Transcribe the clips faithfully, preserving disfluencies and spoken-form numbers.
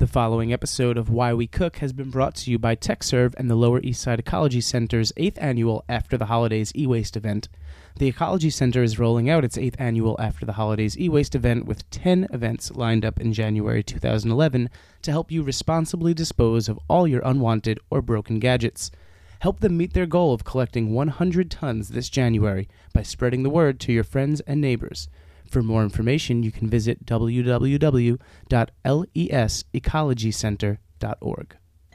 The following episode of Why We Cook has been brought to you by TechServe and the Lower East Side Ecology Center's eighth annual After the Holidays e-waste event. The Ecology Center is rolling out its eighth annual After the Holidays e-waste event with ten events lined up in January two thousand eleven to help you responsibly dispose of all your unwanted or broken gadgets. Help them meet their goal of collecting one hundred tons this January by spreading the word to your friends and neighbors. For more information, you can visit w w w dot les ecology center dot org.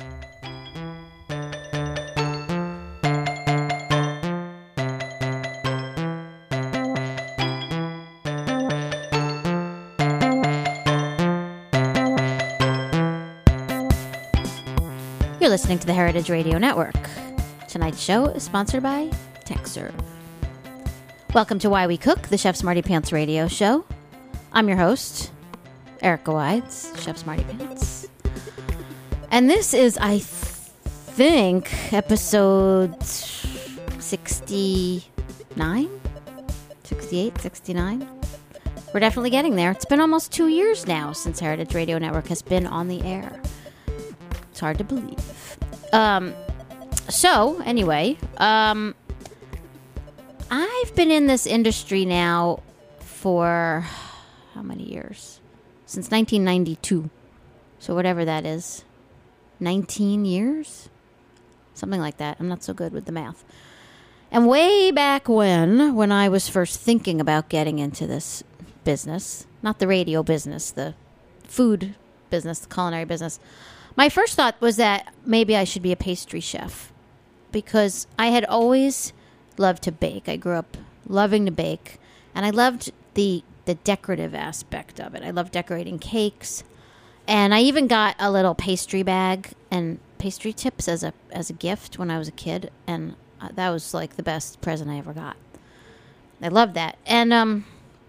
You're listening to the Heritage Radio Network. Tonight's show is sponsored by TechServe. Welcome to Why We Cook, the Chef Smarty Pants radio show. I'm your host, Erica Wides, Chef Smarty Pants. And this is, I th- think, episode sixty-nine? sixty-eight, sixty-nine? We're definitely getting there. It's been almost two years now since Heritage Radio Network has been on the air. It's hard to believe. Um, so, anyway, um... I've been in this industry now for how many years? Since nineteen ninety-two. So whatever that is. nineteen years? Something like that. I'm not so good with the math. And way back when, when I was first thinking about getting into this business, not the radio business, the food business, the culinary business, my first thought was that maybe I should be a pastry chef. Because I had always loved to bake. I grew up loving to bake, and I loved the the decorative aspect of it. I loved decorating cakes, and I even got a little pastry bag and pastry tips as a as a gift when I was a kid, and that was like the best present I ever got. I loved that, and um,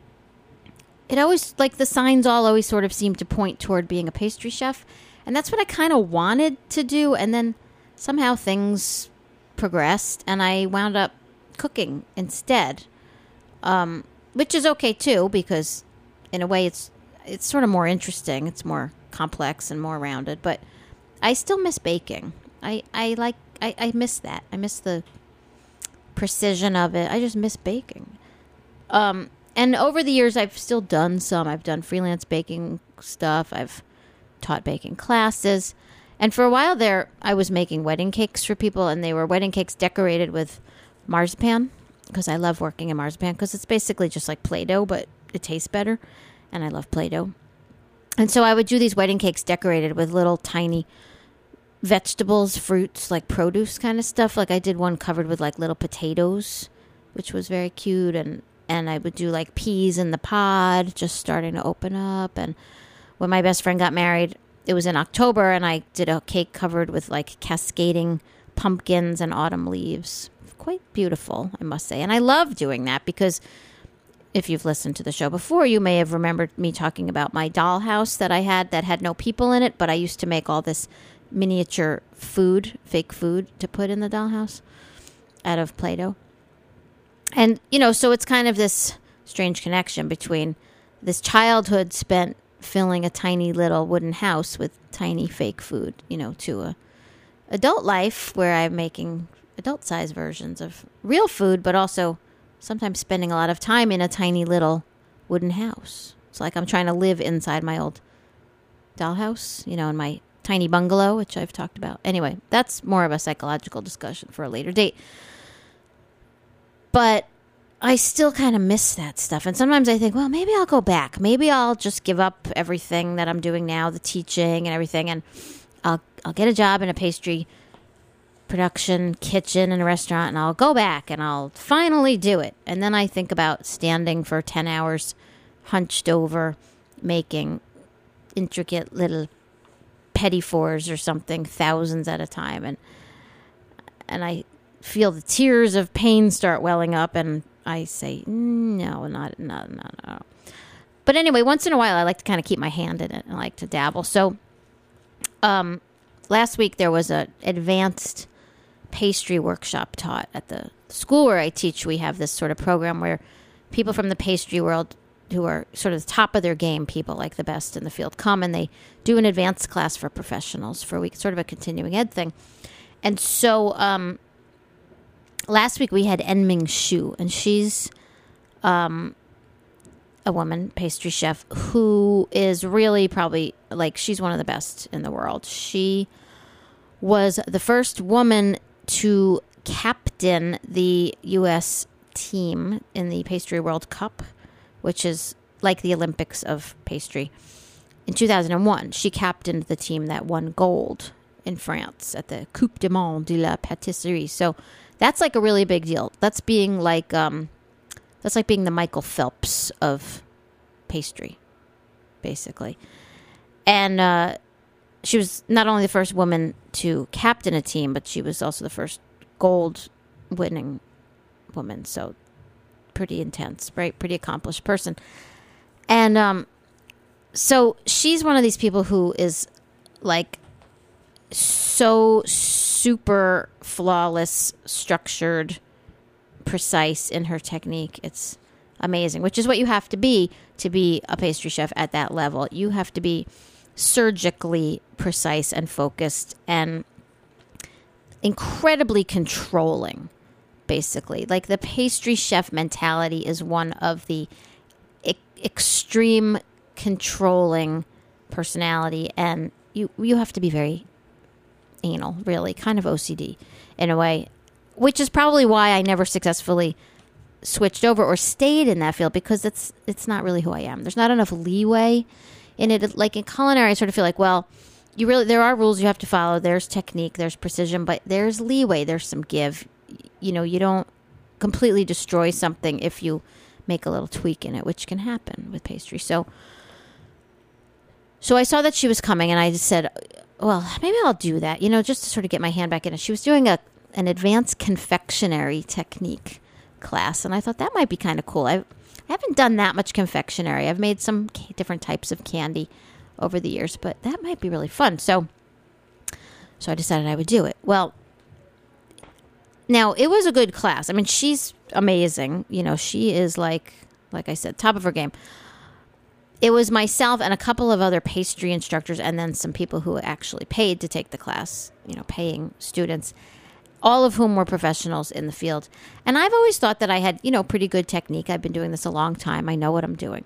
it always, like, the signs all always sort of seemed to point toward being a pastry chef, and that's what I kind of wanted to do, and then somehow things progressed, and I wound up cooking instead, um, which is okay too, because in a way it's it's sort of more interesting. It's more complex and more rounded, but I still miss baking. I, I like I, I miss that. I miss the precision of it. I just miss baking. Um, and over the years, I've still done some. I've done freelance baking stuff. I've taught baking classes, and for a while there, I was making wedding cakes for people, and they were wedding cakes decorated with marzipan, because I love working in marzipan, because it's basically just like Play-Doh, but it tastes better, and I love Play-Doh. And so I would do these wedding cakes decorated with little tiny vegetables, fruits, like produce kind of stuff. Like I did one covered with like little potatoes, which was very cute, and, and I would do like peas in the pod, just starting to open up. And when my best friend got married, it was in October, and I did a cake covered with like cascading pumpkins and autumn leaves. Quite beautiful, I must say. And I love doing that because if you've listened to the show before, you may have remembered me talking about my dollhouse that I had that had no people in it, but I used to make all this miniature food, fake food, to put in the dollhouse out of Play-Doh. And, you know, so it's kind of this strange connection between this childhood spent filling a tiny little wooden house with tiny fake food, you know, to a adult life where I'm making adult-sized versions of real food, but also sometimes spending a lot of time in a tiny little wooden house. It's like I'm trying to live inside my old dollhouse, you know, in my tiny bungalow, which I've talked about. Anyway, that's more of a psychological discussion for a later date. But I still kind of miss that stuff. And sometimes I think, well, maybe I'll go back. Maybe I'll just give up everything that I'm doing now, the teaching and everything, and I'll I'll get a job in a pastry production kitchen in a restaurant, and I'll go back and I'll finally do it. And then I think about standing for ten hours hunched over making intricate little petit fours or something, thousands at a time, and and I feel the tears of pain start welling up, and I say no, not no no no. But anyway, once in a while I like to kind of keep my hand in it. I like to dabble. So um last week there was a advanced pastry workshop taught at the school where I teach. We have this sort of program where people from the pastry world who are sort of the top of their game people, like the best in the field, come and they do an advanced class for professionals for a week, sort of a continuing ed thing. And so um, last week we had En-Ming Xu, and she's um, a woman pastry chef who is really probably, like, she's one of the best in the world. She was the first woman to captain the U S team in the Pastry World Cup, which is like the Olympics of pastry. In two thousand one, she captained the team that won gold in France at the Coupe du Monde de la Pâtisserie. So that's like a really big deal. That's being like um, that's like being the Michael Phelps of pastry, basically. And uh, she was not only the first woman to captain a team, but she was also the first gold-winning woman. So pretty intense, right? Pretty accomplished person. And um, so she's one of these people who is like so super flawless, structured, precise in her technique. It's amazing, which is what you have to be to be a pastry chef at that level. You have to be surgically precise and focused and incredibly controlling, basically. Like, the pastry chef mentality is one of the e- extreme controlling personality, and you you have to be very anal, really, kind of O C D in a way, which is probably why I never successfully switched over or stayed in that field, because it's it's not really who I am. There's not enough leeway in it. Like in culinary, I sort of feel like, well, you really there are rules you have to follow. There's technique, there's precision, but there's leeway. There's some give. You know, you don't completely destroy something if you make a little tweak in it, which can happen with pastry. So, so I saw that she was coming, and I just said, well, maybe I'll do that, you know, just to sort of get my hand back in it. She was doing a an advanced confectionery technique class, and I thought that might be kind of cool. I, I haven't done that much confectionery. I've made some ca- different types of candy over the years, but that might be really fun. So, so I decided I would do it. Well, now it was a good class. I mean, she's amazing. You know, she is like, like I said, top of her game. It was myself and a couple of other pastry instructors, and then some people who actually paid to take the class, you know, paying students, all of whom were professionals in the field. And I've always thought that I had, you know, pretty good technique. I've been doing this a long time. I know what I'm doing.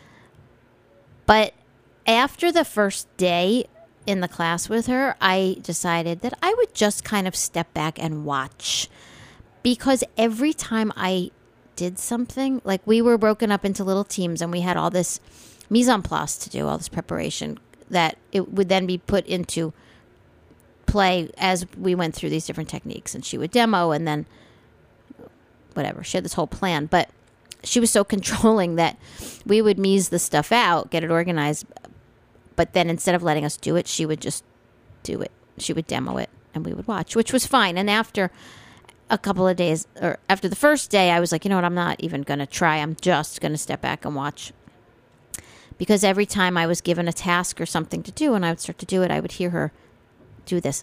But after the first day in the class with her, I decided that I would just kind of step back and watch. Because every time I did something, like, we were broken up into little teams and we had all this mise en place to do, all this preparation that it would then be put into play as we went through these different techniques, and she would demo, and then whatever, she had this whole plan. But she was so controlling that we would mise the stuff out, get it organized, but then instead of letting us do it, she would just do it. She would demo it, and we would watch, which was fine. And after a couple of days, or after the first day, I was like, you know what, I'm not even going to try. I'm just going to step back and watch. Because every time I was given a task or something to do, and I would start to do it, I would hear her do this,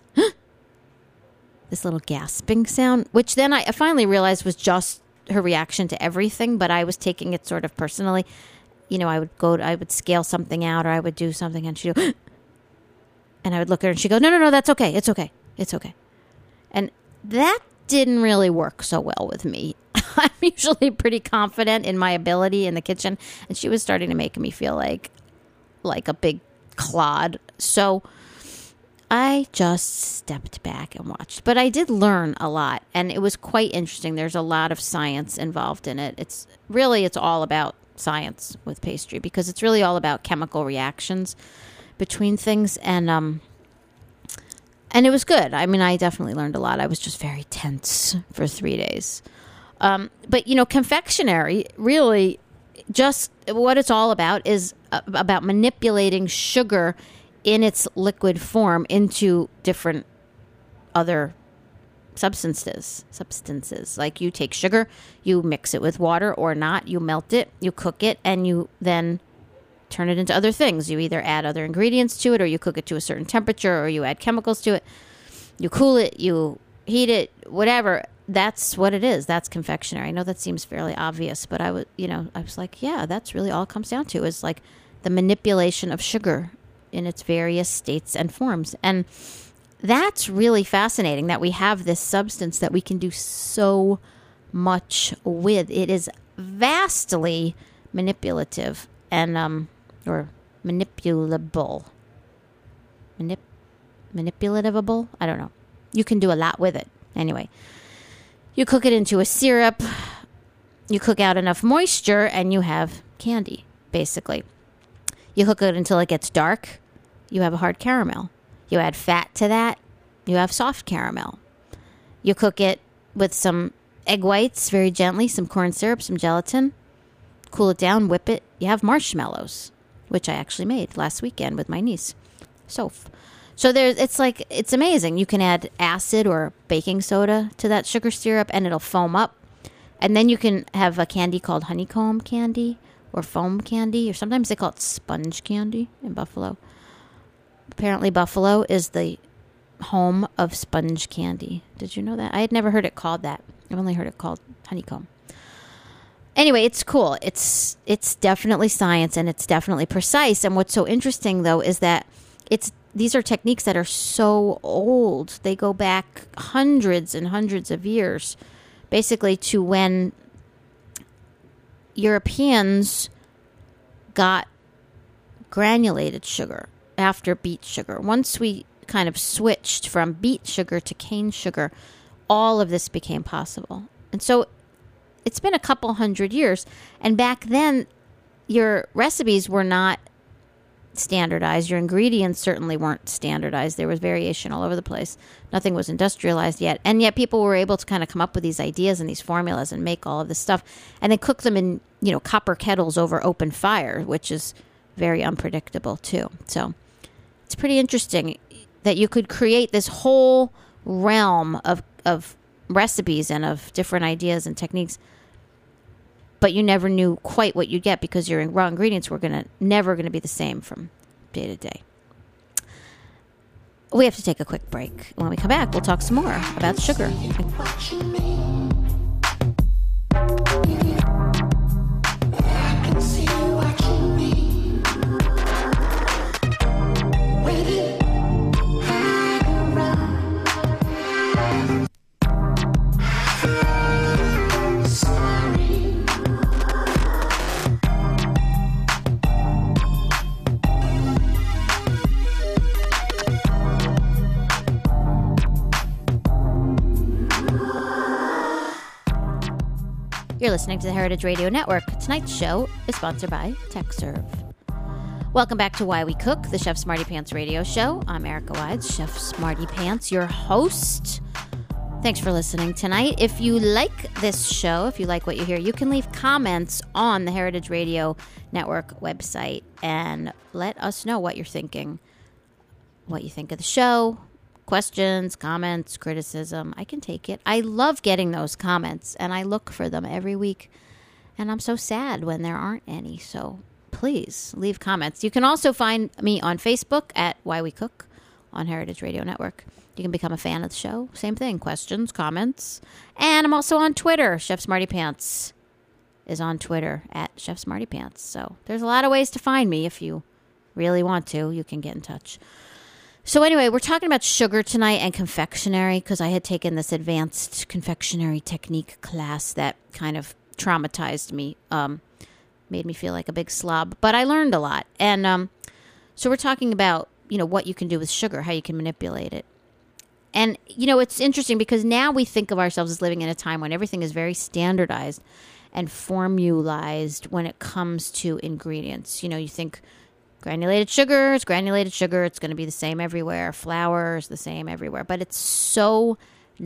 this little gasping sound, which then I finally realized was just her reaction to everything, but I was taking it sort of personally. You know, I would go, to, I would scale something out, or I would do something, and she'd go, and I would look at her, and she'd go, no, no, no, that's okay, it's okay, it's okay. And that didn't really work so well with me. I'm usually pretty confident in my ability in the kitchen, and she was starting to make me feel like, like a big clod. So I just stepped back and watched. But I did learn a lot, and it was quite interesting. There's a lot of science involved in it. It's really, it's all about science with pastry, because it's really all about chemical reactions between things. And um, and it was good. I mean, I definitely learned a lot. I was just very tense for three days. Um, but, you know, confectionery, really, just what it's all about is about manipulating sugar in its liquid form into different other substances. Substances. Like, you take sugar, you mix it with water or not, you melt it, you cook it, and you then turn it into other things. You either add other ingredients to it, or you cook it to a certain temperature, or you add chemicals to it. You cool it, you heat it, whatever. that's what it is. That's confectionery. I know that seems fairly obvious, but I was, you know, I was like, yeah, that's really all it comes down to is like the manipulation of sugar in its various states and forms. And that's really fascinating that we have this substance that we can do so much with. It is vastly manipulative and, um, or manipulable. Manip- manipulativable? I don't know. You can do a lot with it. Anyway, you cook it into a syrup, you cook out enough moisture, and you have candy, basically. You cook it until it gets dark, you have a hard caramel. You add fat to that, you have soft caramel. You cook it with some egg whites very gently, some corn syrup, some gelatin. Cool it down, whip it. You have marshmallows, which I actually made last weekend with my niece, Soph. So there's, it's like, it's amazing. You can add acid or baking soda to that sugar syrup and it'll foam up. And then you can have a candy called honeycomb candy or foam candy, or sometimes they call it sponge candy in Buffalo. Apparently Buffalo is the home of sponge candy. Did you know that? I had never heard it called that. I've only heard it called honeycomb. Anyway, it's cool. It's it's definitely science and it's definitely precise. And what's so interesting, though, is that it's these are techniques that are so old. They go back hundreds and hundreds of years, basically to when Europeans got granulated sugar after beet sugar. Once we kind of switched from beet sugar to cane sugar, all of this became possible. And so it's been a couple hundred years. And back then, your recipes were not standardized. Your ingredients certainly weren't standardized. There was variation all over the place. Nothing was industrialized yet. And yet people were able to kind of come up with these ideas and these formulas and make all of this stuff and then cook them in, you know, copper kettles over open fire, which is very unpredictable too. So it's pretty interesting that you could create this whole realm of, of recipes and of different ideas and techniques, but you never knew quite what you'd get because your raw ingredients were gonna never going to be the same from day to day. We have to take a quick break. When we come back, we'll talk some more about sugar. You're listening to the Heritage Radio Network. Tonight's show is sponsored by TechServe. Welcome back to Why We Cook, the Chef Smarty Pants radio show. I'm Erica Wides, Chef Smarty Pants, your host. Thanks for listening tonight. If you like this show, if you like what you hear, you can leave comments on the Heritage Radio Network website and let us know what you're thinking, what you think of the show. Questions, comments, criticism, I can take it. I love getting those comments, and I look for them every week. And I'm so sad when there aren't any. So please leave comments. You can also find me on Facebook at Why We Cook on Heritage Radio Network. You can become a fan of the show. Same thing, questions, comments. And I'm also on Twitter. Chef Smarty Pants is on Twitter at Chef Smarty Pants. So there's a lot of ways to find me. If you really want to, you can get in touch. So anyway, we're talking about sugar tonight and confectionery because I had taken this advanced confectionery technique class that kind of traumatized me, um, made me feel like a big slob. But I learned a lot. And um, so we're talking about, you know, what you can do with sugar, how you can manipulate it. And, you know, it's interesting because now we think of ourselves as living in a time when everything is very standardized and formulized when it comes to ingredients. You know, you think granulated sugar, it's granulated sugar, it's going to be the same everywhere. Flour is the same everywhere. But it's so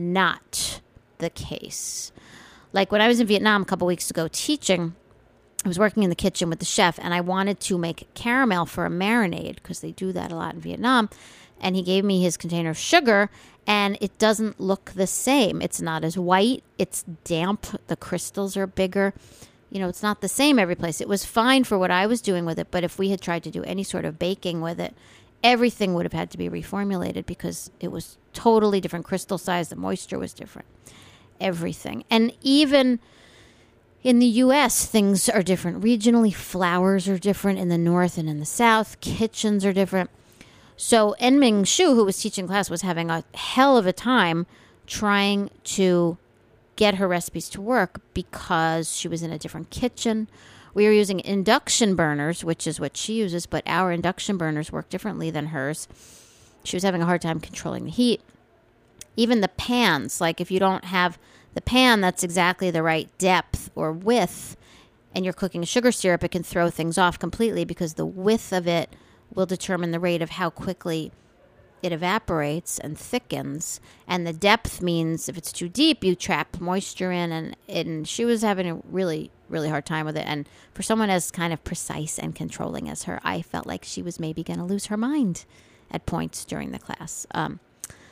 not the case. Like when I was in Vietnam a couple weeks ago teaching, I was working in the kitchen with the chef, and I wanted to make caramel for a marinade because they do that a lot in Vietnam. And he gave me his container of sugar, and it doesn't look the same. It's not as white. It's damp. The crystals are bigger. You know, it's not the same every place. It was fine for what I was doing with it, but if we had tried to do any sort of baking with it, everything would have had to be reformulated because it was totally different crystal size. The moisture was different. everything. And even in the U S, things are different. Regionally, flours are different in the north and in the south. Kitchens are different. So En-Ming Shu, who was teaching class, was having a hell of a time trying to get her recipes to work because she was in a different kitchen. We were using induction burners, which is what she uses, but our induction burners work differently than hers. She was having a hard time controlling the heat. Even the pans, like if you don't have the pan that's exactly the right depth or width, and you're cooking sugar syrup, it can throw things off completely because the width of it will determine the rate of how quickly it evaporates and thickens. And the depth means if it's too deep, you trap moisture in. And, and she was having a really, really hard time with it. And for someone as kind of precise and controlling as her, I felt like she was maybe going to lose her mind at points during the class. Um,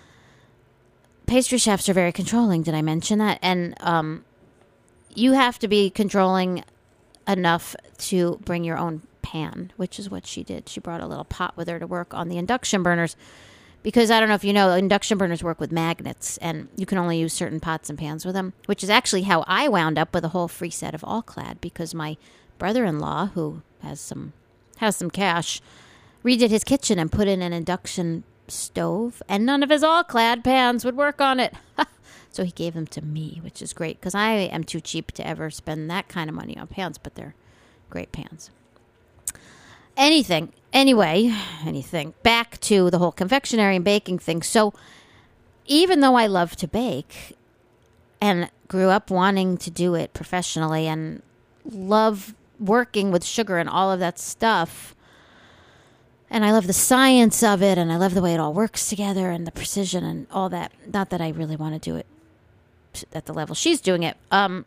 pastry chefs are very controlling. Did I mention that? And um, you have to be controlling enough to bring your own pan, which is what she did. She brought a little pot with her to work on the induction burners because I don't know if you know, induction burners work with magnets and you can only use certain pots and pans with them, which is actually how I wound up with a whole free set of All-Clad because my brother-in-law, who has some has some cash, redid his kitchen and put in an induction stove and none of his All-Clad pans would work on it. So he gave them to me, which is great because I am too cheap to ever spend that kind of money on pans, but they're great pans. Anything, anyway, anything. Back to the whole confectionery and baking thing. So even though I love to bake and grew up wanting to do it professionally and love working with sugar and all of that stuff, and I love the science of it and I love the way it all works together and the precision and all that. Not that I really want to do it at the level she's doing it. Um,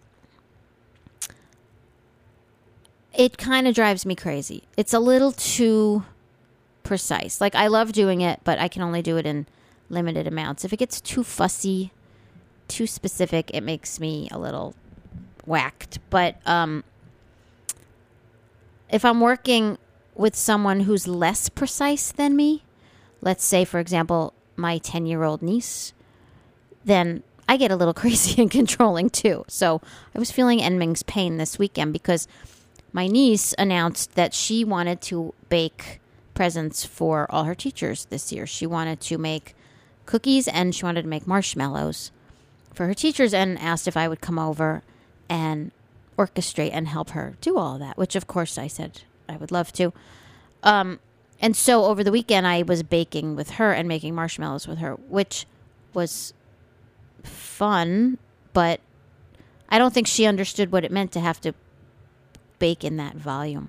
it kind of drives me crazy. It's a little too precise. Like, I love doing it, but I can only do it in limited amounts. If it gets too fussy, too specific, it makes me a little whacked. But um, if I'm working with someone who's less precise than me, let's say, for example, my ten-year-old niece, then I get a little crazy and controlling too. So I was feeling En-Ming's pain this weekend because my niece announced that she wanted to bake presents for all her teachers this year. She wanted to make cookies and she wanted to make marshmallows for her teachers and asked if I would come over and orchestrate and help her do all of that, which of course I said I would love to. Um, and so over the weekend I was baking with her and making marshmallows with her, which was fun, but I don't think she understood what it meant to have to bake in that volume.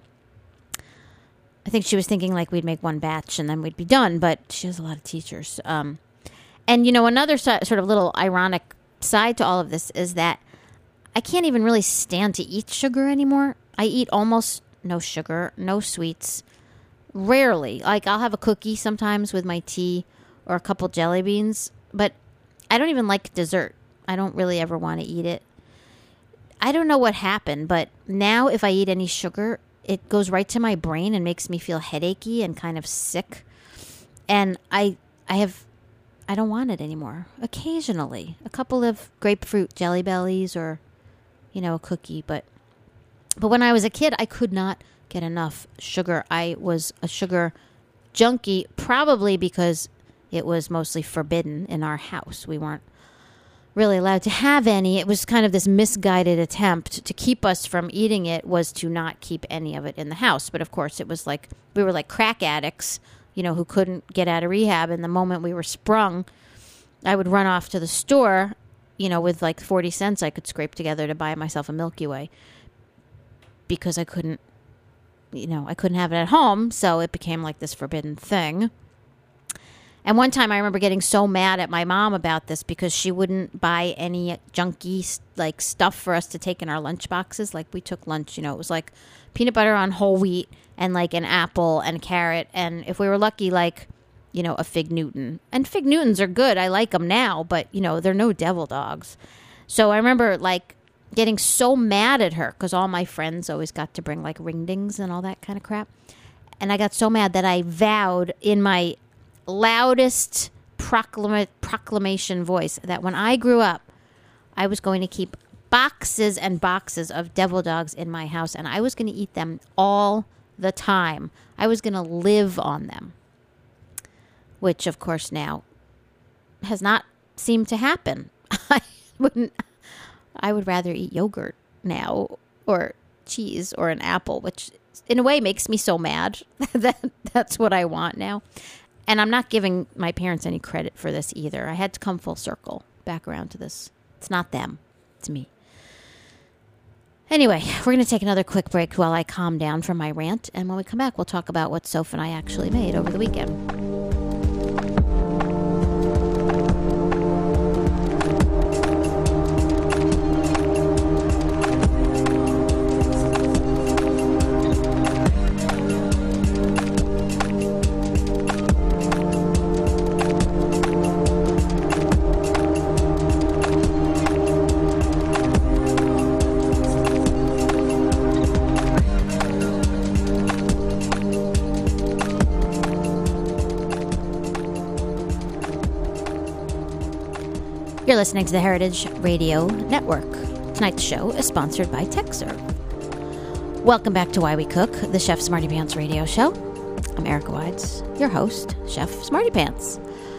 I think she was thinking like we'd make one batch and then we'd be done, but she has a lot of teachers. Um, and, you know, another so- sort of little ironic side to all of this is that I can't even really stand to eat sugar anymore. I eat almost no sugar, no sweets, rarely. Like, I'll have a cookie sometimes with my tea or a couple jelly beans, but I don't even like dessert. I don't really ever want to eat it. I don't know what happened, but now if I eat any sugar, it goes right to my brain and makes me feel headachy and kind of sick. And I I have, I don't want it anymore. Occasionally, a couple of grapefruit Jelly Bellies or, you know, a cookie. But, but when I was a kid, I could not get enough sugar. I was a sugar junkie, probably because it was mostly forbidden in our house. We weren't really allowed to have any. It was kind of this misguided attempt to keep us from eating it was to not keep any of it in the house. But of course, it was like we were like crack addicts, you know, who couldn't get out of rehab. And the moment we were sprung, I would run off to the store, you know, with like forty cents I could scrape together to buy myself a Milky Way because I couldn't, you know, I couldn't have it at home. So it became like this forbidden thing. And one time I remember getting so mad at my mom about this because she wouldn't buy any junky like stuff for us to take in our lunch boxes. Like, we took lunch, you know, it was like peanut butter on whole wheat and like an apple and carrot. And if we were lucky, like, you know, a Fig Newton. And Fig Newtons are good. I like them now, but, you know, they're no devil dogs. So I remember like getting so mad at her because all my friends always got to bring like ringdings and all that kind of crap. And I got so mad that I vowed in my loudest proclama- proclamation voice that when I grew up, I was going to keep boxes and boxes of devil dogs in my house, and I was going to eat them all the time. I was going to live on them, which, of course, now has not seemed to happen. I wouldn't. I would rather eat yogurt now, or cheese, or an apple, which in a way makes me so mad that that's what I want now. And I'm not giving my parents any credit for this either. I had to come full circle back around to this. It's not them. It's me. Anyway, we're going to take another quick break while I calm down from my rant. And when we come back, we'll talk about what Soph and I actually made over the weekend. You're listening to the Heritage Radio Network. Tonight's show is sponsored by TechServe. Welcome back to Why We Cook, the Chef Smarty Pants radio show. I'm Erica Wides, your host, Chef Smarty Pants.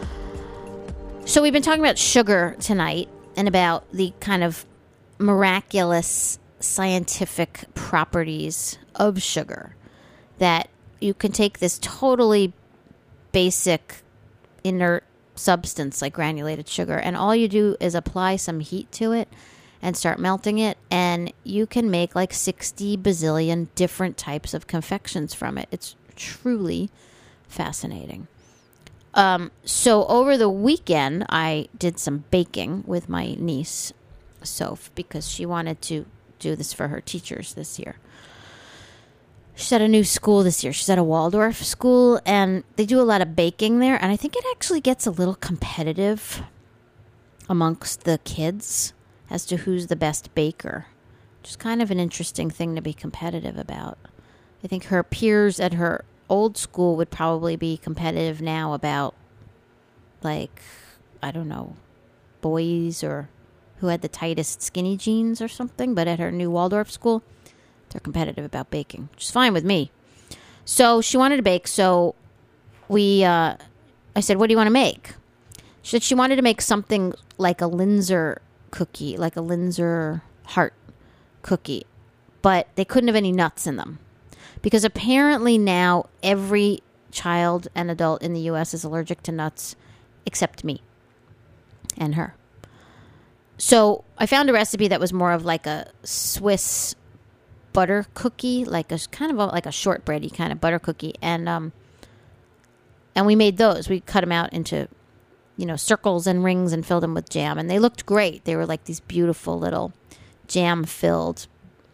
So we've been talking about sugar tonight and about the kind of miraculous scientific properties of sugar, that you can take this totally basic inert substance like granulated sugar, and all you do is apply some heat to it and start melting it, and you can make like sixty bazillion different types of confections from it. It's truly fascinating. Um, so over the weekend, I did some baking with my niece, Soph, because she wanted to do this for her teachers this year. She's at a new school this year. She's at a Waldorf school, and they do a lot of baking there. And I think it actually gets a little competitive amongst the kids as to who's the best baker, which is kind of an interesting thing to be competitive about. I think her peers at her old school would probably be competitive now about, like, I don't know, boys or who had the tightest skinny jeans or something. But at her new Waldorf school, they're competitive about baking, which is fine with me. So she wanted to bake. So we, uh, I said, what do you want to make? She said she wanted to make something like a Linzer cookie, like a Linzer heart cookie. But they couldn't have any nuts in them. Because apparently now every child and adult in the U S is allergic to nuts except me and her. So I found a recipe that was more of like a Swiss butter cookie, like a kind of a, like a shortbready kind of butter cookie, and um, and we made those. We cut them out into, you know, circles and rings and filled them with jam, and they looked great. They were like these beautiful little jam-filled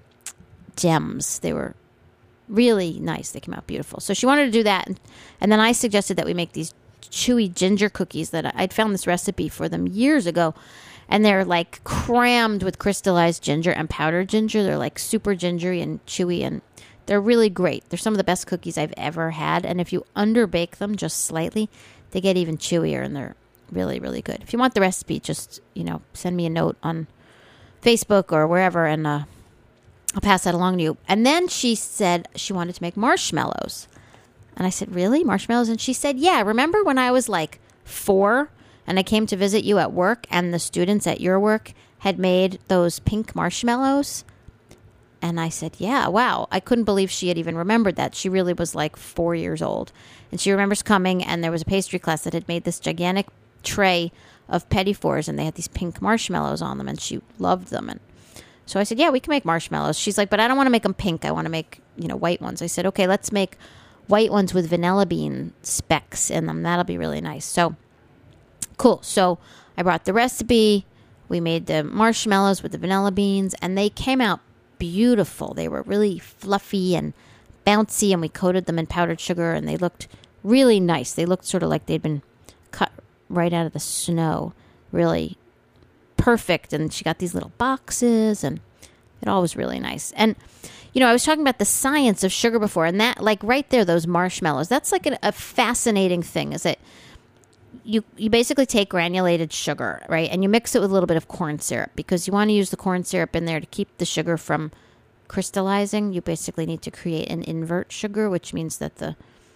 gems. They were really nice. They came out beautiful. So she wanted to do that, and, and then I suggested that we make these chewy ginger cookies that I'd found this recipe for them years ago. And they're like crammed with crystallized ginger and powdered ginger. They're like super gingery and chewy, and they're really great. They're some of the best cookies I've ever had. And if you underbake them just slightly, they get even chewier, and they're really, really good. If you want the recipe, just, you know, send me a note on Facebook or wherever, and uh, I'll pass that along to you. And then she said she wanted to make marshmallows. And I said, really? Marshmallows? And she said, yeah, remember when I was like four and I came to visit you at work, and the students at your work had made those pink marshmallows? And I said, yeah, wow. I couldn't believe she had even remembered that. She really was like four years old. And she remembers coming, and there was a pastry class that had made this gigantic tray of petit fours, and they had these pink marshmallows on them, and she loved them. And so I said, yeah, we can make marshmallows. She's like, but I don't want to make them pink. I want to make, you know, white ones. I said, okay, let's make white ones with vanilla bean specks in them. That'll be really nice. So cool. So I brought the recipe. We made the marshmallows with the vanilla beans, and they came out beautiful. They were really fluffy and bouncy, and we coated them in powdered sugar, and they looked really nice. They looked sort of like they'd been cut right out of the snow. Really perfect. And she got these little boxes, and it all was really nice. And, you know, I was talking about the science of sugar before, and that, like right there, those marshmallows, that's like a, a fascinating thing, is that you, you basically take granulated sugar, right? And you mix it with a little bit of corn syrup because you want to use the corn syrup in there to keep the sugar from crystallizing. You basically need to create an invert sugar, which means that the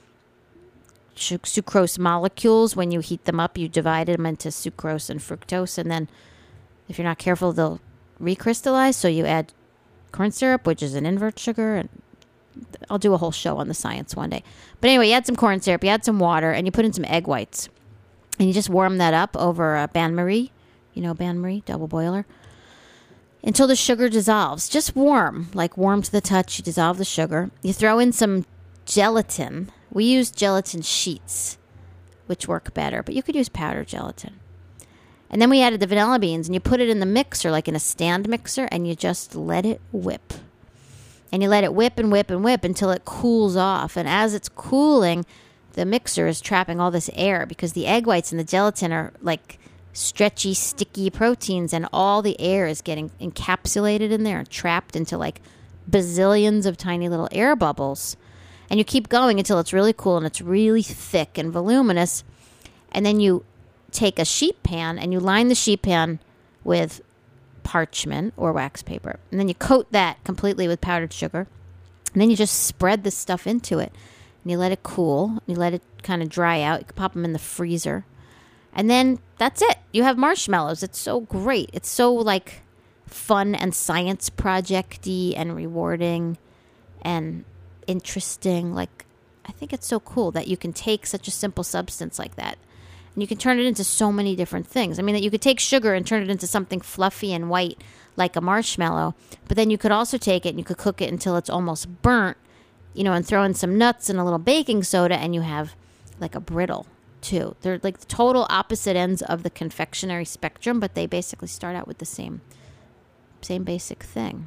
sucrose molecules, when you heat them up, you divide them into sucrose and fructose, and then if you're not careful, they'll recrystallize. So you add corn syrup, which is an invert sugar, and I'll do a whole show on the science one day. But anyway, you add some corn syrup, you add some water, and you put in some egg whites, and you just warm that up over a bain-marie, you know, bain-marie, double boiler, until the sugar dissolves. Just warm, like warm to the touch. You dissolve the sugar. You throw in some gelatin. We use gelatin sheets, which work better, but you could use powdered gelatin. And then we added the vanilla beans, and you put it in the mixer, like in a stand mixer, and you just let it whip. And you let it whip and whip and whip until it cools off. And as it's cooling, the mixer is trapping all this air because the egg whites and the gelatin are like stretchy, sticky proteins, and all the air is getting encapsulated in there and trapped into like bazillions of tiny little air bubbles. And you keep going until it's really cool and it's really thick and voluminous. And then you take a sheet pan and you line the sheet pan with parchment or wax paper. And then you coat that completely with powdered sugar. And then you just spread this stuff into it. And you let it cool. You let it kind of dry out. You can pop them in the freezer. And then that's it. You have marshmallows. It's so great. It's so like fun and science project-y and rewarding and interesting. Like, I think it's so cool that you can take such a simple substance like that and you can turn it into so many different things. I mean, that you could take sugar and turn it into something fluffy and white like a marshmallow, but then you could also take it and you could cook it until it's almost burnt, you know, and throw in some nuts and a little baking soda and you have like a brittle too. They're like the total opposite ends of the confectionery spectrum, but they basically start out with the same same basic thing.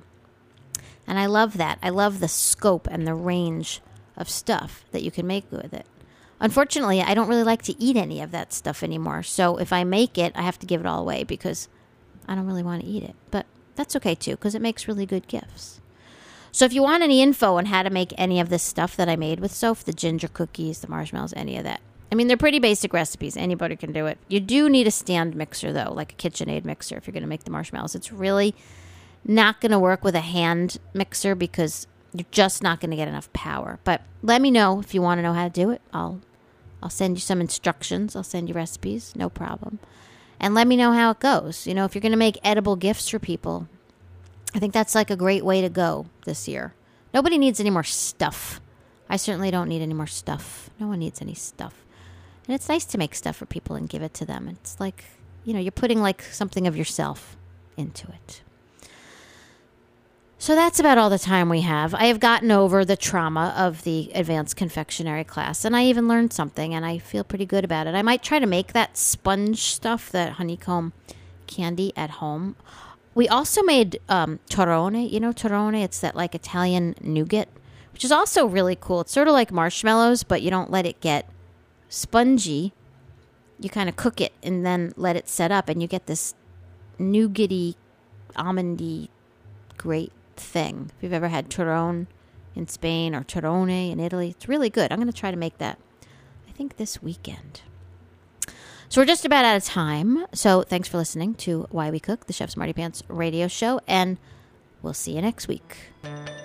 And I love that. I love the scope and the range of stuff that you can make with it. Unfortunately, I don't really like to eat any of that stuff anymore. So if I make it, I have to give it all away because I don't really want to eat it. But that's okay too, because it makes really good gifts. So if you want any info on how to make any of this stuff that I made with Soph, the ginger cookies, the marshmallows, any of that. I mean, they're pretty basic recipes. Anybody can do it. You do need a stand mixer, though, like a KitchenAid mixer if you're going to make the marshmallows. It's really not going to work with a hand mixer because you're just not going to get enough power. But let me know if you want to know how to do it. I'll I'll send you some instructions. I'll send you recipes. No problem. And let me know how it goes. You know, if you're going to make edible gifts for people, I think that's like a great way to go this year. Nobody needs any more stuff. I certainly don't need any more stuff. No one needs any stuff. And it's nice to make stuff for people and give it to them. It's like, you know, you're putting like something of yourself into it. So that's about all the time we have. I have gotten over the trauma of the advanced confectionery class, and I even learned something, and I feel pretty good about it. I might try to make that sponge stuff, that honeycomb candy at home. We also made um, torrone. You know torrone? It's that like Italian nougat, which is also really cool. It's sort of like marshmallows, but you don't let it get spongy. You kind of cook it and then let it set up, and you get this nougaty, almondy, great thing. If you've ever had torrone in Spain or torrone in Italy, it's really good. I'm going to try to make that, I think, this weekend. So we're just about out of time. So thanks for listening to Why We Cook, the Chef Smarty Pants radio show, and we'll see you next week.